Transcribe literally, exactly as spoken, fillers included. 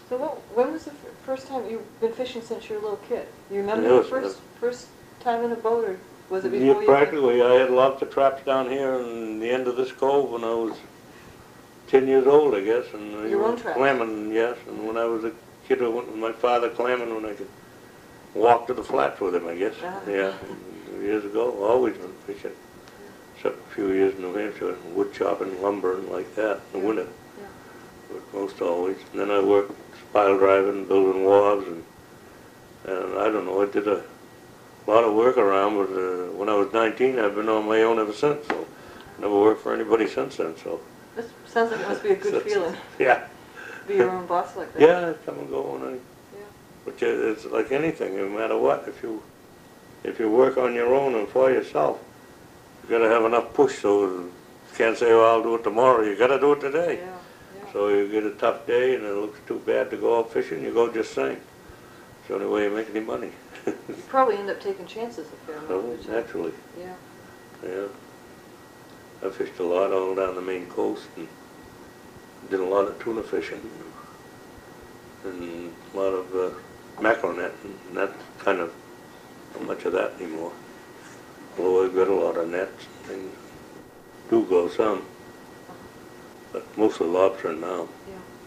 So what, when was the f- first time, you've been fishing since you were a little kid? You remember Yes, the first, uh, first time in a boat, or was it Yeah, before you? practically, I had lobster traps down here in the end of this cove when I was ten years old, I guess, and I Your own went traps? clamming, yes, and when I was a kid, I went with my father clamming when I could walk to the flats with him, I guess, Ah. yeah, and years ago, always been fishing, except a few years in New Hampshire, wood chopping, lumber, and like that, in the Yeah. winter, Yeah. but most always. And then I worked pile driving, building wharves, and, and I don't know, I did a lot of work around, but uh, when I was nineteen, I've been on my own ever since, so never worked for anybody since then, so. This sounds like it must be a good feeling, Yeah. be your own boss like that. Yeah, come and go, and I, Yeah. but you- it's like anything, no matter what, if you, if you work on your own and for yourself, you gotta have enough push, so you can't say, well, I'll do it tomorrow, you gotta do it today. Yeah, yeah. So you get a tough day and it looks too bad to go out fishing, you go just sing. It's the only way you make any money. You probably end up taking chances a fair amount. So, don't you? naturally, Yeah. yeah. I fished a lot all down the Maine coast and did a lot of tuna fishing and a lot of uh, mackerel net, and that's kind of not much of that anymore. Although I've got a lot of nets and things, do go some, but mostly lobster now. Yeah.